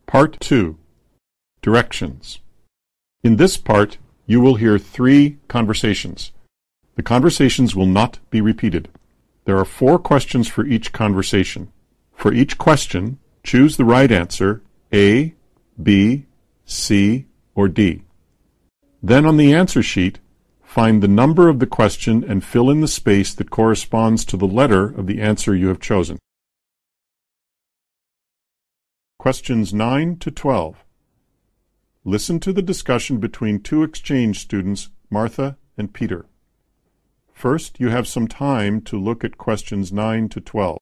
Part 2. Directions. In this part, you will hear 3 conversations. The conversations will not be repeated. There are 4 questions for each conversation. For each question, choose the right answer, A, B, C, or D. Then on the answer sheet, find the number of the question and fill in the space that corresponds to the letter of the answer you have chosen. Questions 9 to 12. Listen to the discussion between 2 exchange students, Martha and Peter. First, you have some time to look at questions 9 to 12.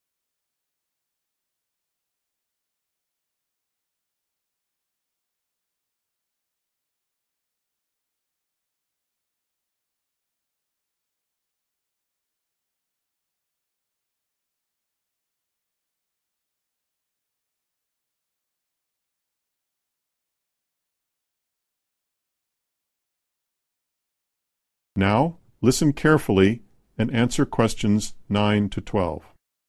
Now, listen carefully and answer questions 9 to 12.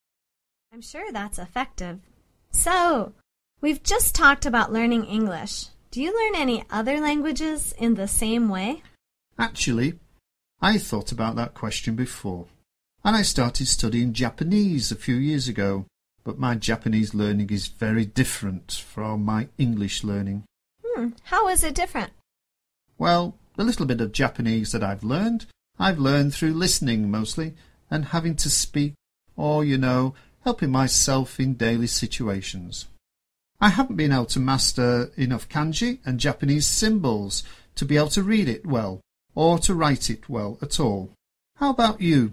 I'm sure that's effective. So, we've just talked about learning English. Do you learn any other languages in the same way? Actually, I thought about that question before, and I started studying Japanese a few years ago, but my Japanese learning is very different from my English learning. How is it different? Well, the little bit of Japanese that I've learned through listening mostly, and having to speak, or, helping myself in daily situations. I haven't been able to master enough kanji and Japanese symbols to be able to read it well, or to write it well at all. How about you?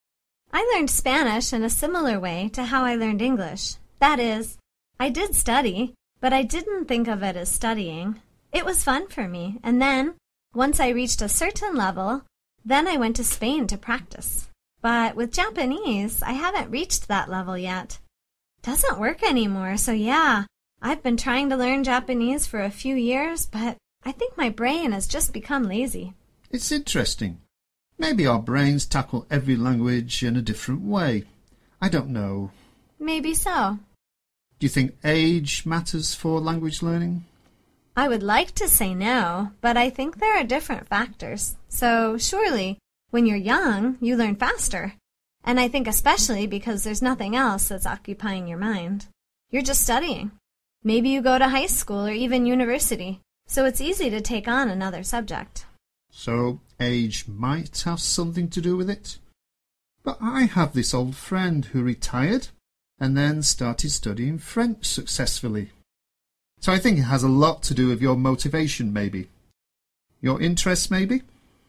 I learned Spanish in a similar way to how I learned English. That is, I did study, but I didn't think of it as studying. It was fun for me, and then, once I reached a certain level, then I went to Spain to practice. But with Japanese, I haven't reached that level yet. Doesn't work anymore, so yeah, I've been trying to learn Japanese for a few years, but I think my brain has just become lazy. It's interesting. Maybe our brains tackle every language in a different way. I don't know. Maybe so. Do you think age matters for language learning? I would like to say no, but I think there are different factors. So surely, when you're young, you learn faster. And I think especially because there's nothing else that's occupying your mind. You're just studying. Maybe you go to high school or even university, so it's easy to take on another subject. So age might have something to do with it? But I have this old friend who retired and then started studying French successfully. So I think it has a lot to do with your motivation, maybe. Your interests, maybe?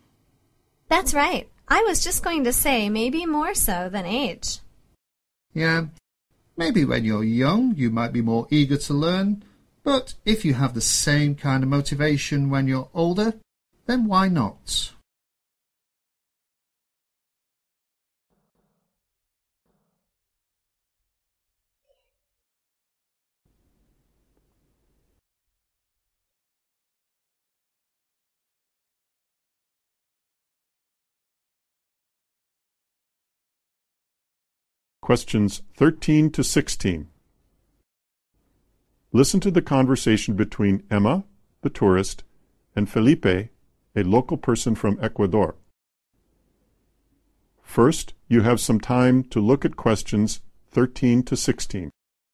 That's right. I was just going to say maybe more so than age. Yeah, maybe when you're young you might be more eager to learn, but if you have the same kind of motivation when you're older, then why not? Questions 13 to 16. Listen to the conversation between Emma, the tourist, and Felipe, a local person from Ecuador. First, you have some time to look at questions 13 to 16.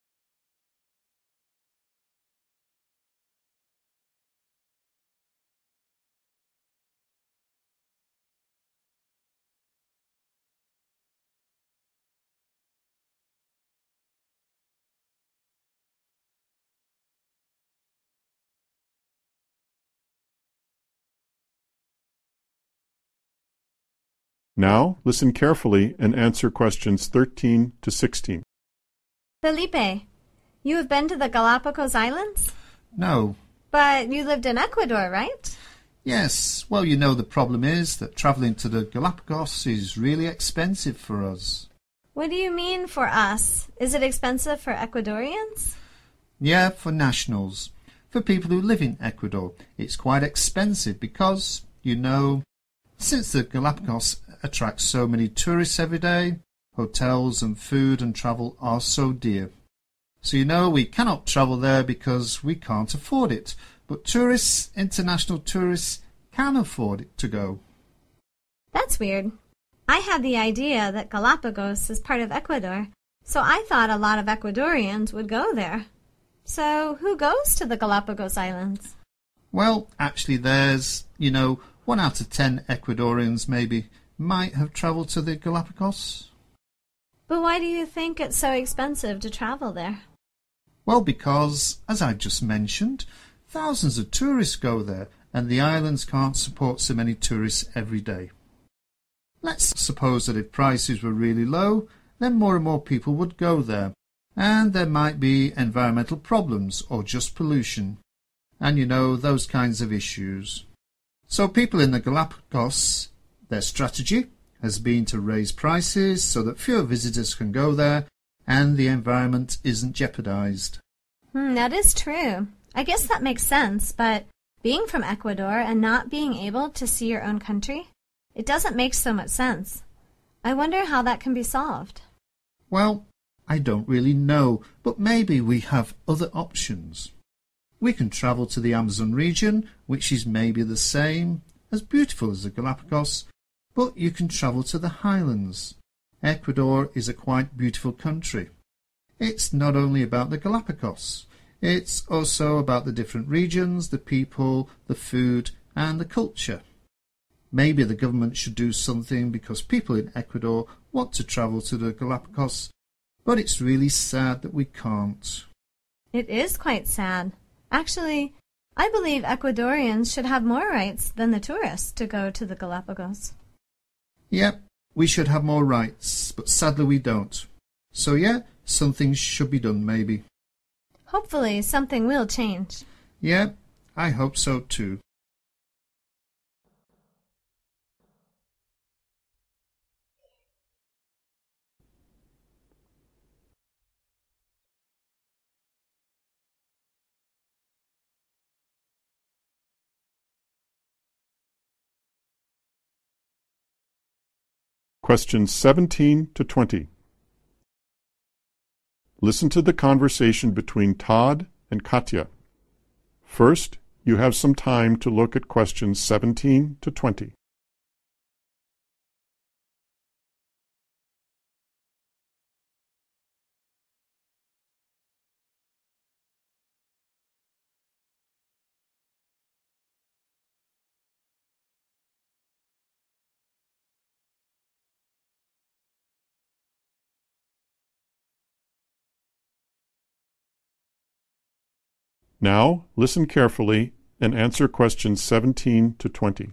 Now, listen carefully and answer questions 13 to 16. Felipe, you have been to the Galapagos Islands? No. But you lived in Ecuador, right? Yes. Well, the problem is that travelling to the Galapagos is really expensive for us. What do you mean for us? Is it expensive for Ecuadorians? Yeah, for nationals. For people who live in Ecuador, it's quite expensive because, since the Galapagos attracts so many tourists every day, hotels and food and travel are so dear. So you know we cannot travel there because we can't afford it. But tourists, international tourists, can afford it to go. That's weird. I had the idea that Galapagos is part of Ecuador, so I thought a lot of Ecuadorians would go there. So who goes to the Galapagos Islands? Well, actually there's, 1 out of 10 Ecuadorians maybe might have travelled to the Galapagos. But why do you think it's so expensive to travel there? Well, because, as I've just mentioned, thousands of tourists go there, and the islands can't support so many tourists every day. Let's suppose that if prices were really low, then more and more people would go there, and there might be environmental problems or just pollution, and those kinds of issues. So people in the Galapagos, their strategy has been to raise prices so that fewer visitors can go there and the environment isn't jeopardized. That is true. I guess that makes sense, but being from Ecuador and not being able to see your own country, it doesn't make so much sense. I wonder how that can be solved. Well, I don't really know, but maybe we have other options. We can travel to the Amazon region, which is maybe the same, as beautiful as the Galapagos, but you can travel to the highlands. Ecuador is a quite beautiful country. It's not only about the Galapagos, it's also about the different regions, the people, the food and the culture. Maybe the government should do something because people in Ecuador want to travel to the Galapagos, but it's really sad that we can't. It is quite sad. Actually, I believe Ecuadorians should have more rights than the tourists to go to the Galapagos. Yep, we should have more rights, but sadly we don't. So yeah, something should be done maybe. Hopefully something will change. Yeah, I hope so too. Questions 17 to 20. Listen to the conversation between Todd and Katya. First, you have some time to look at questions 17 to 20. Now, listen carefully and answer questions 17 to 20.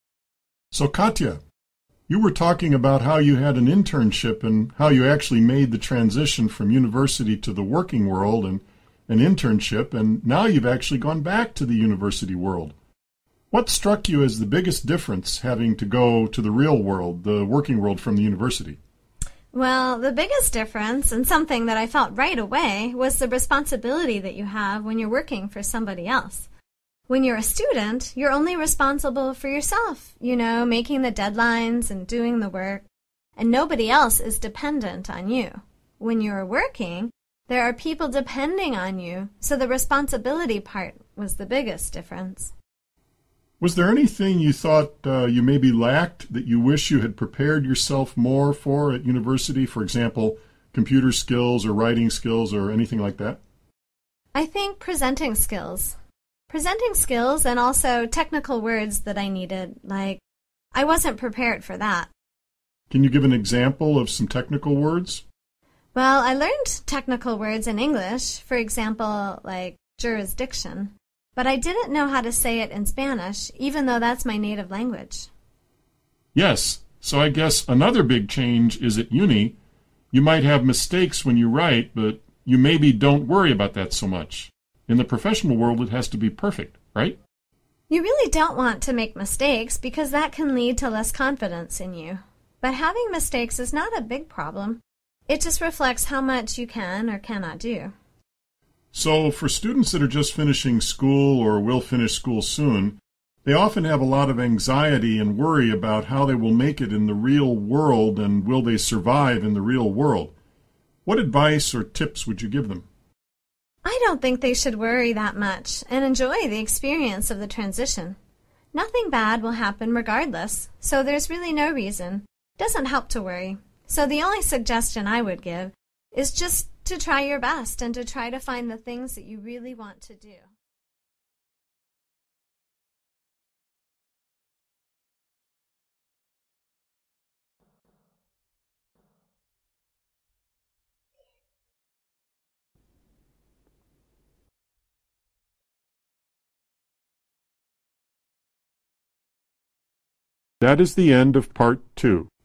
So, Katya, you were talking about how you had an internship and how you actually made the transition from university to the working world and an internship, and now you've actually gone back to the university world. What struck you as the biggest difference having to go to the real world, the working world from the university? Well, the biggest difference, and something that I felt right away, was the responsibility that you have when you're working for somebody else. When you're a student, you're only responsible for yourself, making the deadlines and doing the work, and nobody else is dependent on you. When you're working, there are people depending on you, so the responsibility part was the biggest difference. Was there anything you thought you maybe lacked that you wish you had prepared yourself more for at university? For example, computer skills or writing skills or anything like that? I think presenting skills. Presenting skills and also technical words that I needed, I wasn't prepared for that. Can you give an example of some technical words? Well, I learned technical words in English, for example, jurisdiction. But I didn't know how to say it in Spanish, even though that's my native language. Yes, so I guess another big change is at uni. You might have mistakes when you write, but you maybe don't worry about that so much. In the professional world, it has to be perfect, right? You really don't want to make mistakes because that can lead to less confidence in you. But having mistakes is not a big problem. It just reflects how much you can or cannot do. So for students that are just finishing school or will finish school soon, they often have a lot of anxiety and worry about how they will make it in the real world and will they survive in the real world. What advice or tips would you give them? I don't think they should worry that much and enjoy the experience of the transition. Nothing bad will happen regardless, so there's really no reason. It doesn't help to worry. So the only suggestion I would give is just to try your best and to try to find the things that you really want to do. That is the end of Part 2.